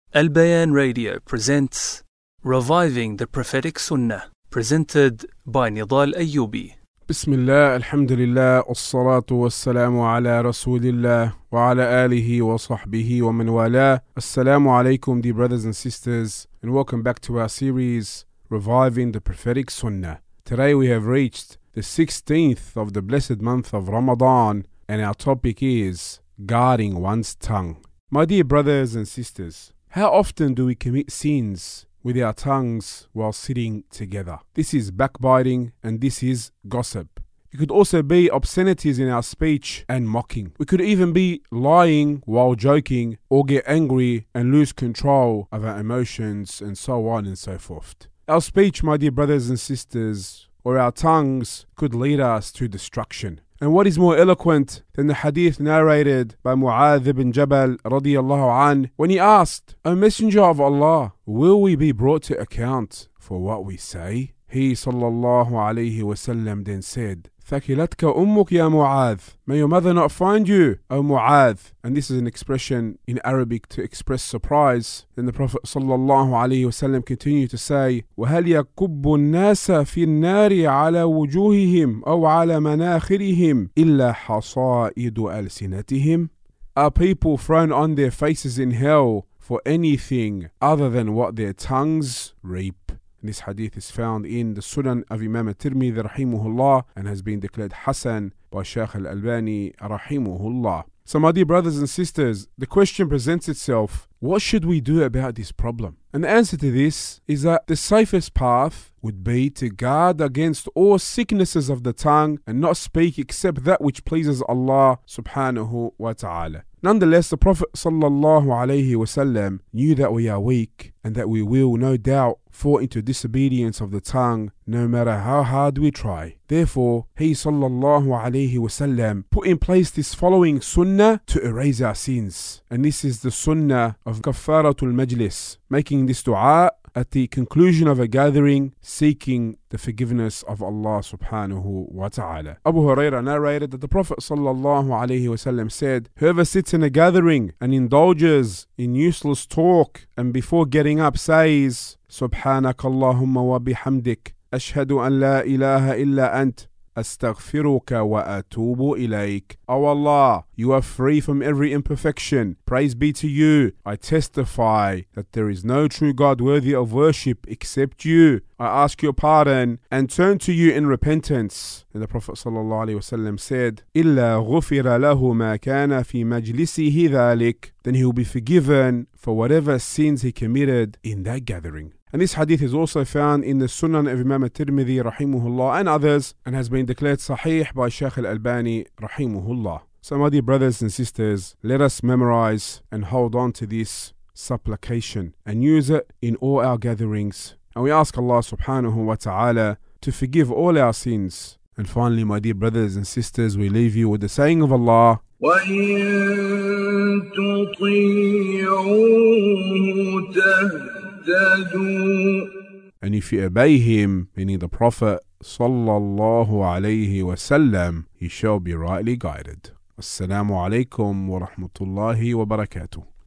Al Bayan Radio presents Reviving the Prophetic Sunnah, presented by Nidal Ayyubi. Bismillah, alhamdulillah, wassalatu wassalamu ala rasulillah wa ala alihi wa sahbihi wa man wala. Assalamu alaikum, dear brothers and sisters, and welcome back to our series, Reviving the Prophetic Sunnah. Today we have reached the 16th of the blessed month of Ramadan, and our topic is guarding one's tongue. My dear brothers and sisters, how often do we commit sins with our tongues while sitting together? This is backbiting and this is gossip. It could also be obscenities in our speech and mocking. We could even be lying while joking or get angry and lose control of our emotions and so on and so forth. Our speech, my dear brothers and sisters, or our tongues could lead us to destruction. And what is more eloquent than the hadith narrated by Mu'adh ibn Jabal radiyallahu an, when he asked, O Messenger of Allah, will we be brought to account for what we say? He sallallahu alayhi wasallam then said, Thakilatka ummuk ya Mu'adh, may your mother not find you, O Mu'adh. And this is an expression in Arabic to express surprise. Then the Prophet sallallahu alayhi wasallam continued to say, وَهَلْ يَكُبُّ النَّاسَ فِي النَّارِ عَلَى وُجُوهِهِمْ أَوْ عَلَى مَنَاخِرِهِمْ إِلَّا حَصَائِدُ أَلْسِنَتِهِمْ. Are people thrown on their faces in hell for anything other than what their tongues reap? This hadith is found in the Sunan of Imam Tirmidhi rahimahullah and has been declared Hasan by Shaykh al-Albani rahimahullah. So my dear brothers and sisters, the question presents itself, what should we do about this problem? And the answer to this is that the safest path would be to guard against all sicknesses of the tongue and not speak except that which pleases Allah subhanahu wa ta'ala. Nonetheless, the Prophet sallallahu alayhi wasallam knew that we are weak and that we will no doubt fall into disobedience of the tongue no matter how hard we try. Therefore, he sallallahu alayhi wasallam put in place this following sunnah to erase our sins. And this is the sunnah of kaffaratul majlis, making this dua at the conclusion of a gathering, seeking the forgiveness of Allah subhanahu wa ta'ala. Abu Hurairah narrated that the Prophet sallallahu alayhi wasallam said, whoever sits in a gathering and indulges in useless talk and before getting up says, Subhanaka Allahumma wa bihamdik, ashhadu an la ilaha illa ant, astaghfiruka wa atubu ilayk. O Allah, you are free from every imperfection. Praise be to you. I testify that there is no true God worthy of worship except you. I ask your pardon and turn to you in repentance. And the Prophet ﷺ said, إِلَّا غُفِرَ لَهُ مَا كَانَ فِي مَجْلِسِهِ ذَلِكَ. Then he will be forgiven for whatever sins he committed in that gathering. And this hadith is also found in the Sunan of Imam Tirmidhi rahimahullah and others, and has been declared Sahih by Shaykh al-Albani rahimahullah. So my dear brothers and sisters, let us memorize and hold on to this supplication and use it in all our gatherings. And we ask Allah subhanahu wa ta'ala to forgive all our sins. And finally, my dear brothers and sisters, we leave you with the saying of Allah, وَإِن تُطِيعُوهُ تَهْتَدُوا. And if you obey him, meaning the Prophet sallallahu alayhi wasallam, he shall be rightly guided. Assalamu alaikum wa rahmatullahi wa barakatuh.